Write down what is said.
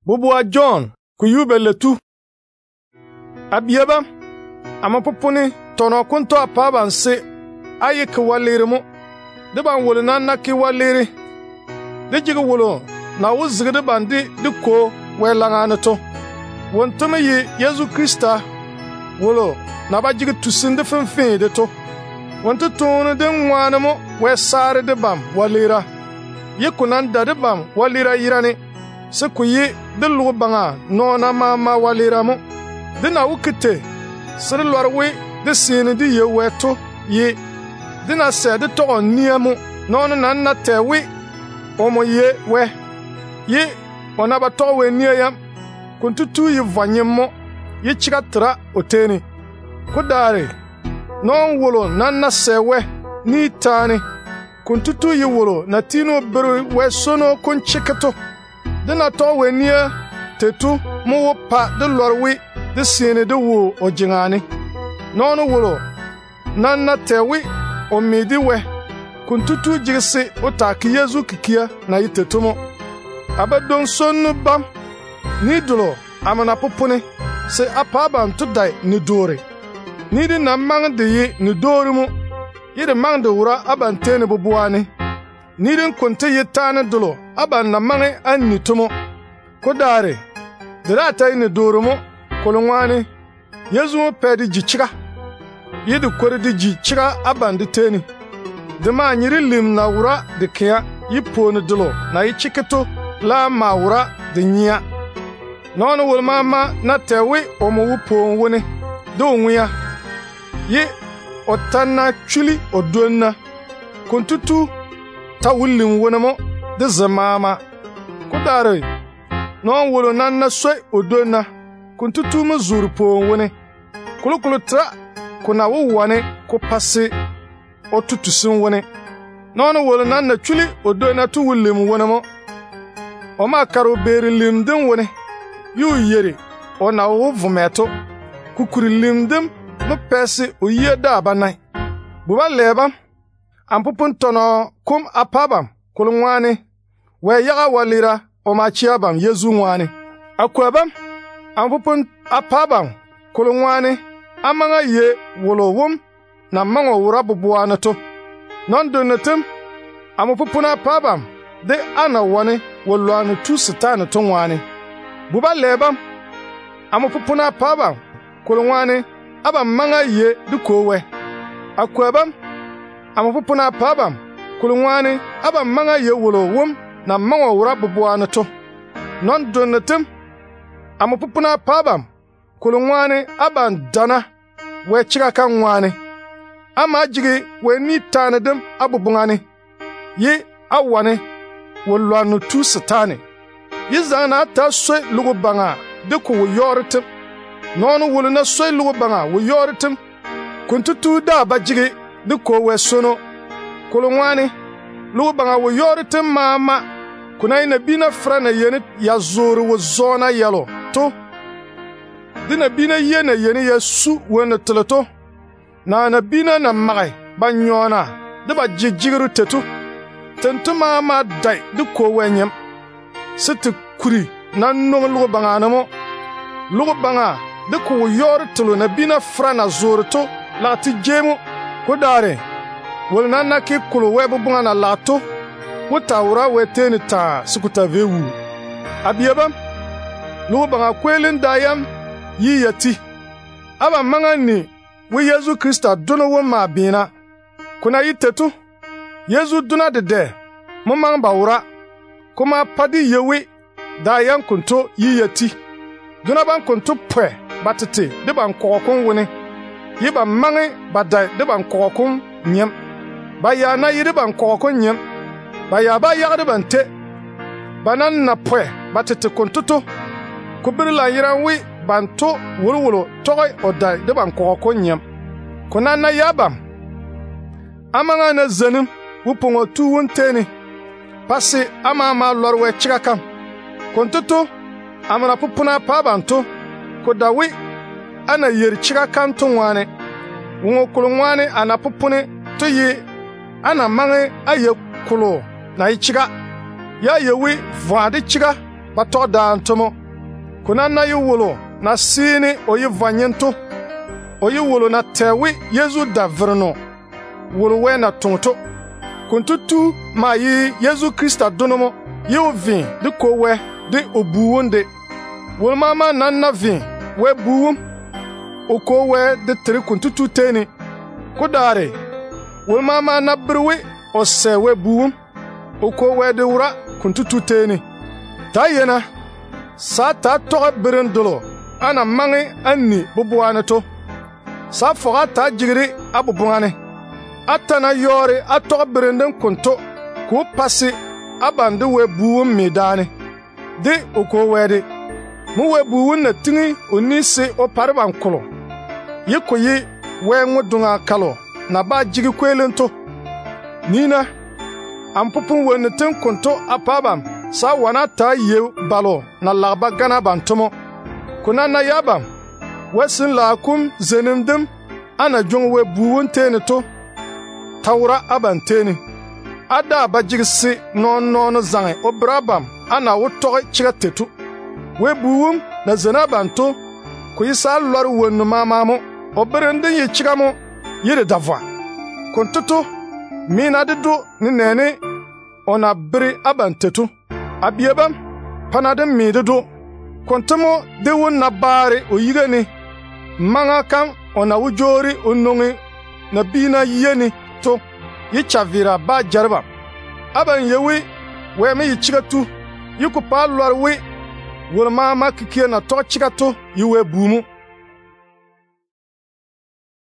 Bubua John kuyube letu. Abieba amapupuni tono kunto apaba nse ayi ki waliri mu. De ban wolo na ki waliri. De jigi wolo na wuzigi de bandi de ko welangane to. Wontome yi Yesu Krista wolo na ba jigi tusinde finfin de to. Wonto tonu de nwane mo we sare de bam walira. Ye kunanda de bam walira yirani. Se kuyi de lugu banga nona mama walira mo. De na wukite sere lorwe de sini di ye weto ye. De na se de to niamu nona na tewi omo ye we. Ye onaba to we niam kuntutu ye vanyemo ye chikatra oteni. Kudare non wolo na sewe ni tani kuntutu ye wolo na tino beru we sono kun chikato. De na to we nia tetu mu wo pa de lorwe de sini de wo ojingani nono wolo na tewi o midi we kuntutu jigse otaki Yesu kikia na yitetumo abadon sonu bam ni dulo amana popone se apaba ntudai ni dore ni de na mang de yi ni dore mu yide mang de wura abantene bubuani ni de konte yetane dulo aban na mange annitumo kodare dirata ni dore mu kolongwani Yesu pedi jichiga yidi kore di jichiga abandi teni de ma nyiri lim na wura de kia yipone dulo na yichiketo la ma wura de nyia nono wol mama na tewi omo wupo woni do nwia ye otanna chuli odonna kuntutu ta wulim wonamo de zamama kudare non wolo nanna soy odonna kuntutu mu zurpo woni kulukulu tra kuna wuwane ko passe otutusin woni nono wolo nanna chuli odonna tu wulim wonamo o ma karo beri limdin woni yu yeri ona wo vumeto kukuri limdim mu pesi o yeda banai buba leba ampupun tono kum apabam kulungwani we yaga walira o ma chiabam Yesu ngwani akwabam ampupun apabam kulungwani amanga ye wolowum na mango wura bubuana to non donatum ampupun apabam de ana wani wolwanu tu sitana to ngwani buba lebam amupupuna pabam kulungwani aba manga ye dukowe akwabam amupupuna pabam kulungwani aba manga ye wolowum na manga wura bubuana to non donatum amupupuna pabam kulungwani aba dana we chika kan ngwani ama jigi we ni tanadem abubungani ye awane wolwanu tu satani yizana ta soy lugu banga de ko yoritim nono wulu na soy lugu banga wo yoritim kuntutu da bajigi de ko wesono kolongwani lugu banga wo yoritim mama kunai na bina frana yene ya zoro wo zona yalo to dina bina yene ya su wona tlato na bina na magai banyona de ba jijiru tetu tentu mama dai de ko wenyem siti kuri na nong lugu banga namo lugu banga de ko yor tulo na bina frana zorto lati jemu ko dare wol na ki kulu webu bunga na lato wutawura weteni ta sukuta vewu abiyaba lugu banga kwelin dayam yiyati aba manga ni we Yesu Krista dono wo ma bina kuna yitetu Yesu duna de mo mang bawura kuma padi yewe da yan kunto yiyati duna ban kunto pwe batete de ban kokon woni yiba mangi badai de ban kokon nyem ba ya na yiri ban kokon nyem ba ya ba ya de ban te banan na pwe batete kuntuto kubirla yiran wi banto wulwulo toy odai de ban kokon nyem kuna na yabam amanga na zanim wupongo tu wonteni pasi ama lorwe chikakam kontutu amana pupuna pabanto kodawi ana yeri chikakam tungwane wongo kulungwane ana pupune to yi ana mange aye kulo na ichiga ya yewi vade chiga ba tog daan tomo kuna na yi wolo na sini o yi vanyento o yi wolo na tewi Yesu da vrno wolo we na tonto kuntutu ma yi Yesu Krista donomo yi ovin de kowe de obuwonde wolo mama na vin we buwum o kowe de tri kuntutu teni kudare wolo mama na brwe o se we buwum o kowe de wura kuntutu teni tayena sata toga berendolo ana mangi anni bubuane to sa foga ta jigri abubungane atana yori atoga berenden kunto ku pasi abande we buwum midane de oko wede mu we buwun na tingi onise o parban kolo yikoyi we ngudunga kalo na ba jigi kwelento nina ampupun we neten kunto apabam sa wana ta ye balo na lagba gana bantomo kuna na yabam wesin lakum zenimdim ana jong we buwun tene to tawra abanteni ada bajigsi non zange obrabam ana wutoy chigatetu we buwum na zenabanto ku yisa lor wonu mamamo obrende ye chigamo yire davwa kontutu mina dedo ni nene ona bri abantetu abiebam panadem mi dedo kontamo de won na bare oyigani manga kan ona wujori onongi na bina yeni to yichavira ba jarba aban yewi we me yichigatu yikupa lorwe wol mama kikie na to chigatu yiwe bumu